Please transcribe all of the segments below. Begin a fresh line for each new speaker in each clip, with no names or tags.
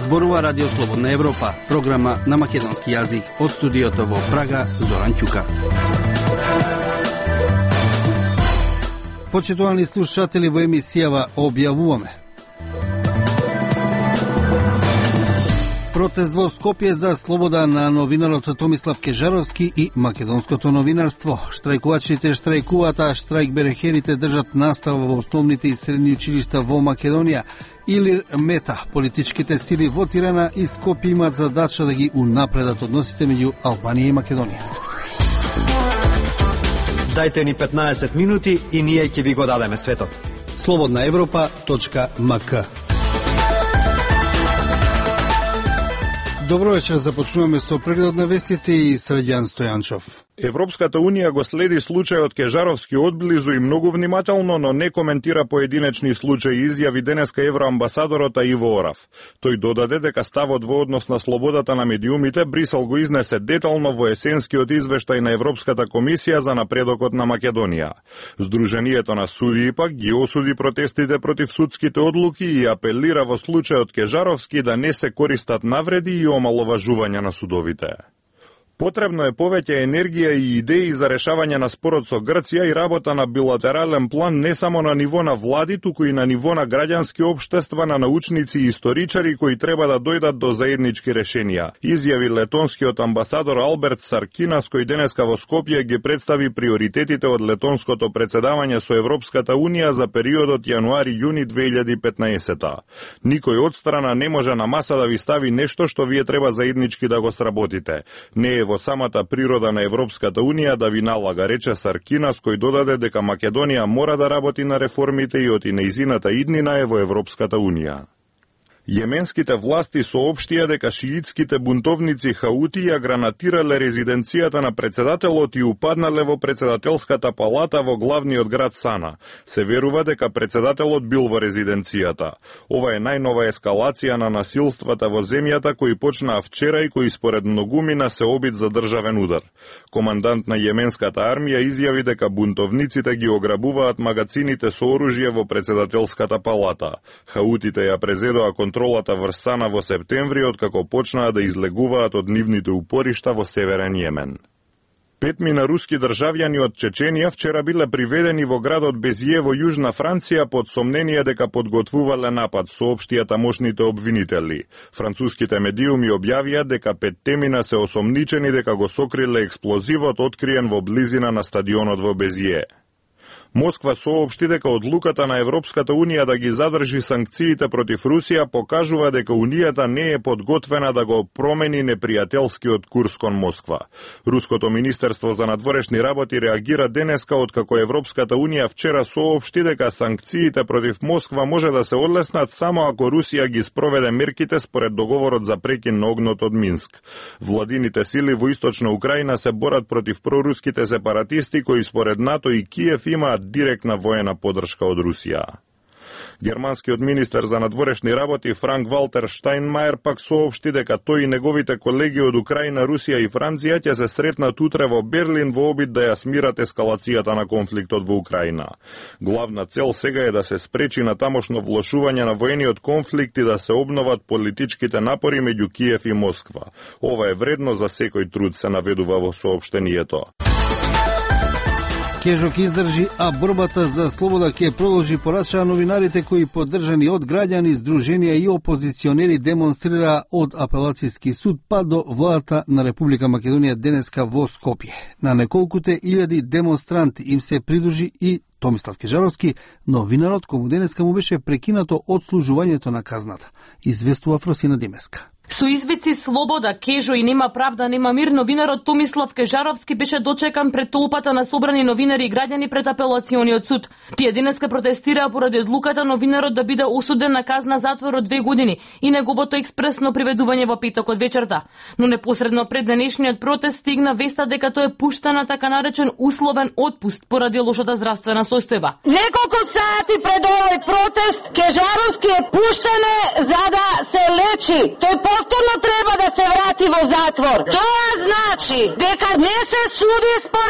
Зборува Радио Слободна Европа, програма на македонски јазик од студиото во Прага, Зоран Ќука. Почитувани слушатели, во емисијава објавуваме: протест во Скопје за слобода на новинарот Томислав Кежаровски и македонското новинарство. Штрајкувачите штрајкуваат, а штрајкберехерите држат настава во основните и средни училишта во Македонија. Илир Мета, политичките сили во Тирана и Скопје имаат задача да ги унапредат односите меѓу Албанија и Македонија.
Дајте ни 15 минути и ние ќе ви го дадеме светот.
slobodnaevropa.mk. Добро вечер, започнуваме со преглед на вестите и Средјан Стојанчов.
Европската Унија го следи случајот Кежаровски одблизу и многу внимателно, но не коментира поединечни случаи, изјави денеска евроамбасадорот Иво Орав. Тој додаде дека ставот во однос на слободата на медиумите Брисел го изнесе детално во есенскиот извештај на Европската комисија за напредокот на Македонија. Сдруженијето на судии пак ги осуди протестите против судските одлуки и апелира во случајот Кежаровски да не се користат навреди и омаловажување на судовите. Потребно е повеќе енергија и идеи за решавање на спорот со Грција и работа на билатерален план не само на ниво на влади, туку и на ниво на граѓански општества, на научници и историчари кои треба да дојдат до заеднички решенија, изјави летонскиот амбасадор Алберт Саркинас, кој денеска во Скопје ги представи приоритетите од летонското претседавање со Европската Унија за периодот јануари-јуни 2015. Никој од страна не може на маса да ви стави нешто што вие треба заеднички да го сработите. Не е во самата природа на Европската Унија да ви налага, рече Саркинас, кој додаде дека Македонија мора да работи на реформите и оти нејзината иднина е во Европската Унија. Јеменските власти соопштија дека шиитските бунтовници Хаути ја гранатирале резиденцијата на председателот и упаднале во председателската палата во главниот град Сана. Се верува дека председателот бил во резиденцијата. Ова е најнова ескалација на насилствата во земјата кои почнаа вчера и кои според многумина се обид за државен удар. Командант на јеменската армија изјави дека бунтовниците ги ограбуваат магацините со оружје во председателската палата. Хаутите ја презедоа контролата врз Сана во септември, откако почнаа да излегуваат од нивните упоришта во северен Јемен. 5 руски државјани од Чеченија вчера биле приведени во градот Безје во Јужна Франција под сомнение дека подготвувале напад, соопштија тамошните обвинители. Француските медиуми објавија дека 5 се осомничени дека го сокриле експлозивот откриен во близина на стадионот во Безје. Москва соопшти дека одлуката на Европската Унија да ги задржи санкциите против Русија покажува дека Унијата не е подготвена да го промени непријателскиот курс кон Москва. Руското министерство за надворешни работи реагира денеска откако Европската Унија вчера соопшти дека санкциите против Москва може да се одлеснат само ако Русија ги спроведе мерките според договорот за прекин на огнот од Минск. Владините сили во источна Украина се борат против проруските сепаратисти кои според НАТО и Киев имаат директна воена подршка од Русија. Германскиот министер за надворешни работи Франк Валтер Штајнмајер пак соопшти дека тој и неговите колеги од Украина, Русија и Франција ќе се сретнат утре во Берлин во обид да ја смират ескалацијата на конфликтот во Украина. Главна цел сега е да се спречи на тамошно влошување на воениот конфликт и да се обноват политичките напори меѓу Киев и Москва. Ова е вредно за секој труд, се наведува во соопштението.
Кежо ќе издржи, а борбата за слобода ќе продолжи, порачаа новинарите кои поддржани од граѓани, здруженија и опозиционери демонстрира од апелацијски суд па до владата на Република Македонија денеска во Скопје. На неколкуте илјади демонстранти им се придружи и Томислав Кежаровски, новинарот кому денеска му беше прекинато одслужувањето на казната, известува Фросина Димеска.
Со извици слобода, Кежо и нема правда, нема мир, новинарот Томислав Кежаровски беше дочекан пред толпата на собрани новинари и граѓани пред апелациониот суд. Тие денеска протестираа поради одлуката новинарот да биде осуден на казна затвор од 2 години и неговото експресно приведување во петокот вечерта. Но непосредно пред денешниот протест стигна веста дека тој е пуштен на така наречен условен отпуст поради лошата здравствена состојба.
Неколку сати пред овој протест Кежаровски е пуштен за да се лечи. Тој повторно треба да се врати во затвор. Тоа значи дека не се суди според право.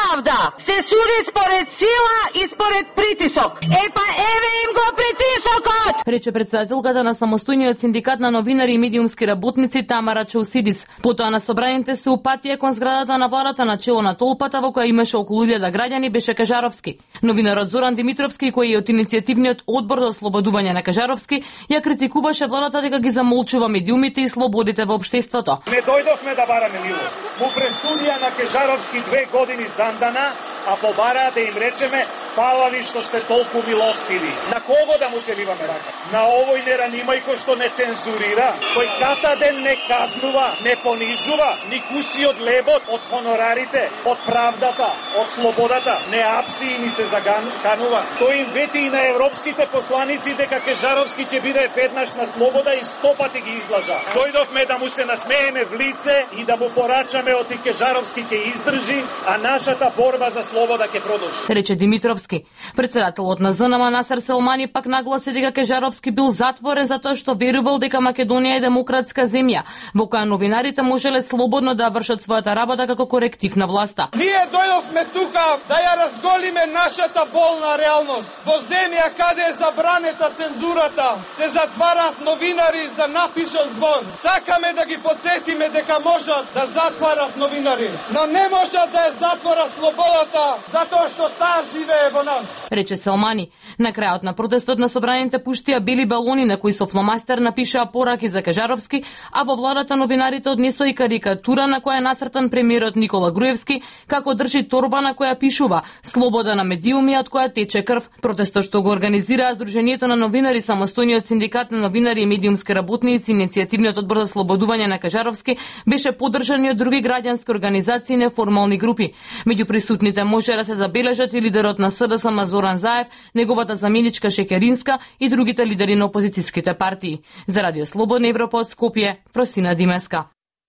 правда се суди според сила и според притисок. Па еве им го притисокот!
Рече председателката на самостојниот синдикат на новинари и медиумски работници Тамара Чаусидис. Потоа на собраните се упатија кон зградата на владата на чело на толпата во која имаше околу 1000 граѓани беше Кажаровски. Новинарот Зоран Димитровски, кој е од иницијативниот одбор за ослободување на Кажаровски, ја критикуваше владата дека ги замолчува медиумите и слободите во општеството.
Не дојдовме да бараме милост. Му пресудија на Кажаровски 2 години зандана, а побараа да им речеме фала ви што сте толку милостиви. На кого да му целиваме рака? На овој неранимај кој што не цензурира, кој ката ден не казнува, не понижува, ни куси од лебот, од хонорарите, од правдата, од слободата, не апси и ни се заканува. Тој им вети и на европските посланици дека Кажаровски ќе биде веднаш на слобода и 100 пати ги излажа. Дојдовме да му се насмееме в лице и да му порачаме оти Кажаровски ќе издржи, а нашата борба за слобода ќе продолжи.
Рече Димитровски. Председателот на ЗНМ Насер Селмани пак нагласи дека Кажаровски бил затворен затоа што верувал дека Македонија е демократска земја, во која новинарите можеле слободно да вршат својата работа како коректив на власта.
Ние дојдовме тука да ја разголиме нашата болна реалност. Во земја каде е забранета цензурата, се затварат новинари за напишан звон. Сакаме да ги подсетиме дека можат да затварат новинари, но не можат да ја затворат слободата, затоа што таа живее во нас.
Рече Селмани. На крајот на протестот на собраните пуштија бели балони на кои со фломастер напишаа пораки за Кажаровски, а во владата новинарите однесоа и карикатура на која е нацртан премиерот Никола Груевски, како држи торба на која пишува "Слобода на медиуми, од која тече крв". Протестот што го организираа Сдруженијето на новинари, самостојниот синдикат на новинари и медиумски работници, иницијативниот одбор за слободување на Кажаровски, беше поддржан и од други граѓански организации и неформални групи. Меѓу присутните може да се забележат и лидерот на СДСМ Зоран Заев, неговата заменичка Шекеринска и другите лидери на опозицијските партии. За Радио Слободна Европа од Скопје, Просина Димеска.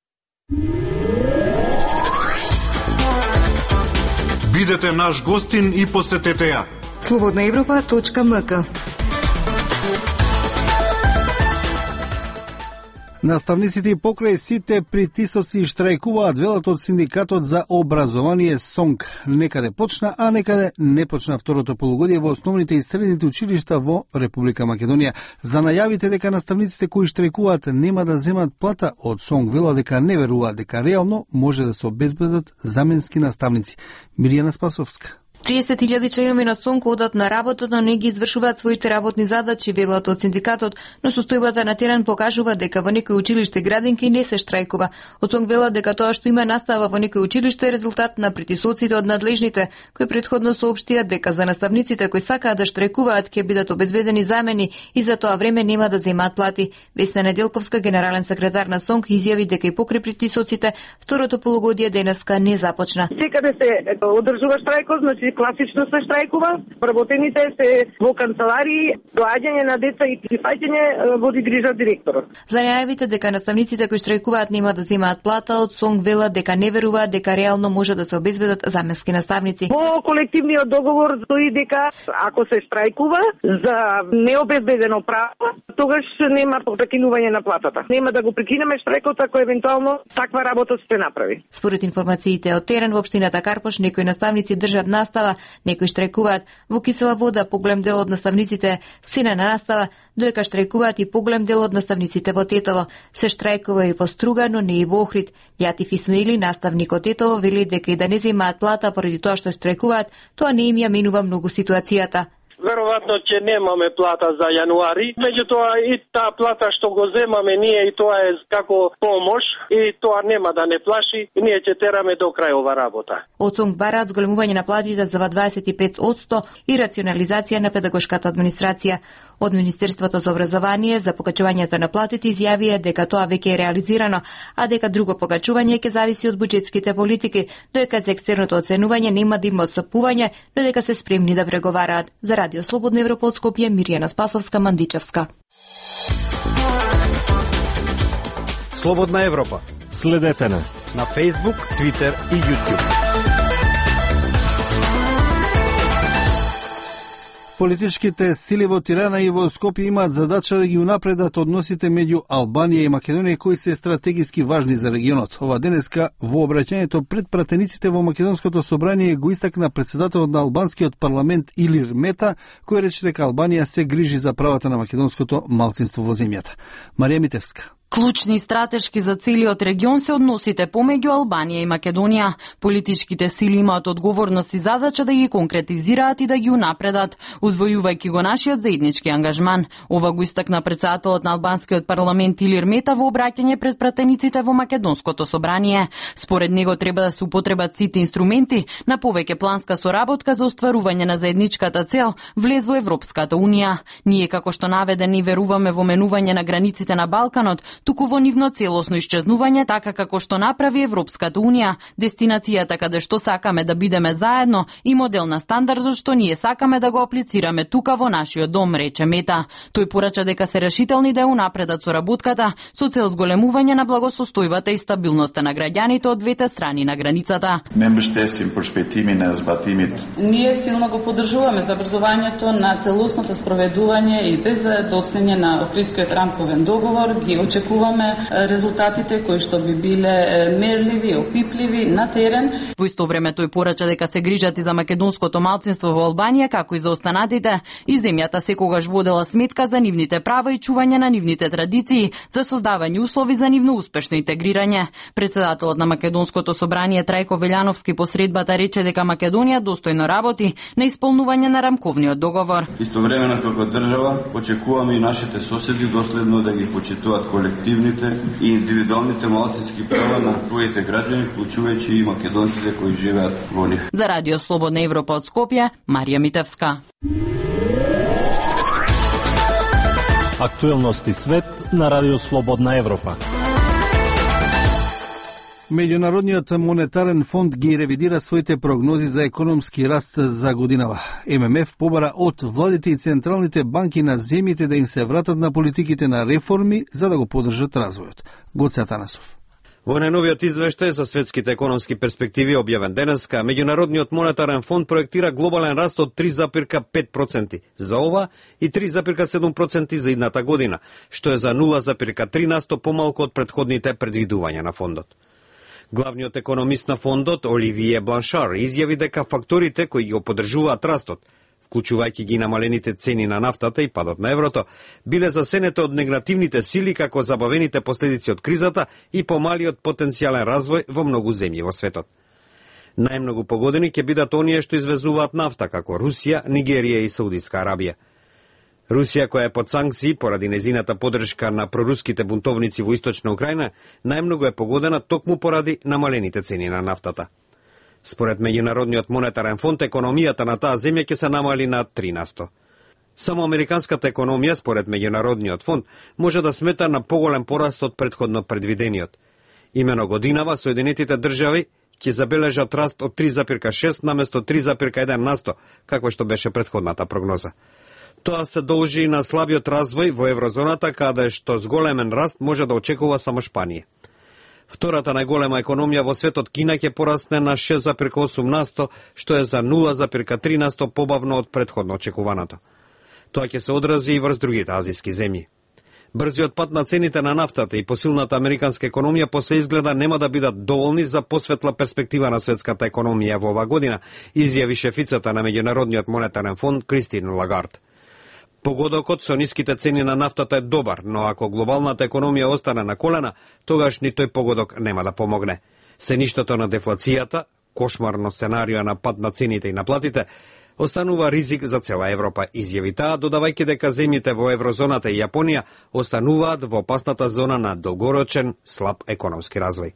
Бидете наш гостин и посетете ја.
slobodnaevropa.mk.
Наставниците покрај сите притисоци штрајкуваат, велат од синдикатот за образование СОНК. Некаде почна, а некаде не почна второто полугодие во основните и средните училишта во Република Македонија. За најавите дека наставниците кои штрајкуваат нема да земат плата, од СОНК вела дека не веруваат дека реално може да се обезбедат заменски наставници. Миријана Спасовска.
30.000 членови на СОНК одат на работа, но не ги извршуваат своите работни задачи, велат од синдикатот, но состојбата на терен покажува дека во некои училиште градинки не се штрајкува. Од СОНК велат дека тоа што има настава во некои училиште е резултат на притисоците од надлежните, кои претходно соопштија дека за наставниците кои сакаат да штрајкуваат ќе бидат обезбедени замени и за тоа време нема да земаат плати. Весна Неделковска, генерален секретар на СОНК, изјави дека и покрај притисоците второто полугодие денеска не започна.
Секаде се одржува штрајкот, значи класично се штрајкува, вработените се во канцеларии, доаѓање на деца и прифаќање води грижа директорот.
За најавите дека наставниците кои штрајкуваат нема да земаат плата, од СОНК велат дека не веруваат дека реално може да се обезбедат заменски наставници.
Во колективниот договор стои дека ако се штрајкува за необезбедено право, тогаш нема прекинување на платата. Нема да го прекинеме штрајкот ако евентуално таква работа се направи.
Според информациите од терен во општината Карпош, некои наставници држат настава, некои штрајкуваат. Во Кисела Вода поголем дел од наставниците се на настава, доека штрајкуваат и поголем дел од наставниците во Тетово. Се штрајкува и во Струга, но не и во Охрид. Јатив Исмаили, наставник од Тетово, вели дека и да не земаат плата поради тоа што штрајкуваат, тоа не им ја менува многу ситуацијата.
Веројатно ќе немаме плата за јануари, меѓутоа и таа плата што го земаме ние и тоа е како помош и тоа нема да не плаши и ние ќе тераме до крај ова работа.
Од СОНК бараат зголемување на платите за 25% и рационализација на педагошката администрација. Од Министерството за образование за покачувањето на платите изјавија дека тоа веќе е реализирано, а дека друго покачување ќе зависи од буџетските политики, доека за екстерното оценување нема да има отстапување, но дека се спремни да преговараат. За Радио Слободна Европа од Скопје, Миријана Спасовска, Мандичевска.
Слободна Европа.
Следете на
Facebook, Twitter и YouTube.
Политичките сили во Тирана и во Скопје имаат задача да ги унапредат односите меѓу Албанија и Македонија кои се стратегиски важни за регионот. Ова денеска во обраќањето пред пратениците во Македонското собрание го истакна председателот на албанскиот парламент Илир Мета, кој рече дека Албанија се грижи за правата на македонското малцинство во земјата. Марија Митевска.
Клучни стратешки за целиот регион се односите помеѓу Албанија и Македонија. Политичките сили имаат одговорност и задача да ги конкретизираат и да ги унапредат, удвојувајќи го нашиот заеднички ангажман. Ова го истакна председателот на албанскиот парламент Илир Мета во обраќање пред пратениците во Македонското собрание. Според него треба да се употребат сите инструменти на повеќе планска соработка за остварување на заедничката цел влез во Европската унија. Ние како што наведени веруваме во менување на границите на Балканот, туку во нивно целосно исчезнување, така како што направи Европската унија, дестинацијата каде што сакаме да бидеме заедно и модел на стандардот што ние сакаме да го аплицираме тука во нашиот дом, рече Мета. Тој порача дека се решителни да унапредат соработката со цел зголемување на благосостојбата и стабилноста на граѓаните од двете страни на границата.
Ние силно го поддржуваме забрзувањето на целосното спроведување и без доцнење на Охридскиот рамковен договор, ги очекуваме резултатите кои што би биле мерливи и опипливи на терен.
Во исто време тој порача дека се грижат и за македонското малцинство во Албанија, како и за останатите, и земјата секогаш водела сметка за нивните права и чување на нивните традиции, за создавање услови за нивно успешно интегрирање. Председателот на Македонското собрание Трајко Велјановски по средбата рече дека Македонија достојно работи на исполнување на рамковниот договор.
Истовремено како држава очекуваме и нашите соседи доследно да ги почитуваат колективните и индивидуалните малцински права на своите граѓани, вклучувајќи и македонците кои живеат во нив.
За Радио Слободна Европа од Скопје, Марија Митевска.
Актуелности свет на Радио Слободна Европа.
Меѓународниот монетарен фонд ги ревидира своите прогнози за економски раст за годинава. ММФ побара од владите и централните банки на земјите да им се вратат на политиките на реформи за да го поддржат развојот. Гоце Атанасов.
Во најновиот извештај за светските економски перспективи објавен денеска, Меѓународниот монетарен фонд проектира глобален раст од 3,5% за ова и 3,7% за идната година, што е за 0,3% помалку од претходните предвидувања на фондот. Главниот економист на фондот, Оливие Бланшар, изјави дека факторите кои го поддржуваат растот, вклучувајќи ги намалените цени на нафтата и падот на еврото, биле засенете од негативните сили како забавените последици од кризата и помалиот потенцијален развој во многу земји во светот. Најмногу погодени ќе бидат оние што извезуваат нафта, како Русија, Нигерија и Саудитска Арабија. Русија, која е под санкции поради незината поддршка на проруските бунтовници во источна Украина, најмногу е погодена токму поради намалените цени на нафтата. Според Меѓународниот монетарен фонд, економијата на таа земја ќе се намали на 3%. Само американската економија, според Меѓународниот фонд, може да смета на поголем пораст од претходно предвидениот. Имено годинава Соединетите држави ќе забележат раст од 3,6 наместо 3,1%, како што беше претходната прогноза. Тоа се должи на слабиот развој во еврозоната, каде што зголемен раст може да очекува само Шпанија. Втората најголема економија во светот, Кина, ќе порасне на 6,8%, што е за 0,3% побавно од претходно очекуваното. Тоа ќе се одрази и врз другите азиски земји. Брзиот пат на цените на нафтата и посилната американска економија после изгледа нема да бидат доволни за посветла перспектива на светската економија во оваа година, изјави шефицата на Меѓународниот монетарен фонд Кристин Лагард. Погодокот со ниските цени на нафтата е добар, но ако глобалната економија остане на колена, тогаш ни тој погодок нема да помогне. Сеништото на дефлацијата, кошмарно сценарио на пад на цените и на платите, останува ризик за цела Европа, изјави таа, додавајќи дека земјите во еврозоната и Јапонија остануваат во опасната зона на долгорочен слаб економски развој.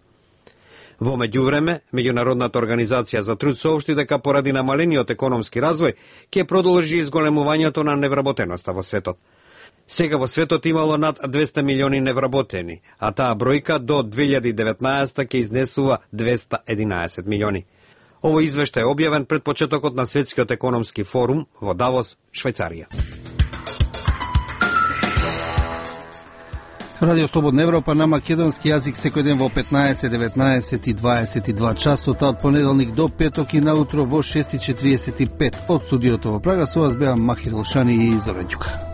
Во меѓувреме, Меѓународната организација за труд соопшти дека поради намалениот економски развој ќе продолжи изголемувањето на невработеноста во светот. Сега во светот имало над 200 милиони невработени, а таа бројка до 2019 ќе изнесува 211 милиони. Овој извештај е објавен пред почетокот на Светскиот економски форум во Давос, Швајцарија.
Радио Слободна Европа на македонски јазик секој ден во 15, 19 и 22 часот, од понеделник до петок и наутро во 6:45 од студиото во Прага. Со вас беа Махир Лшани и Зоран Ѓука.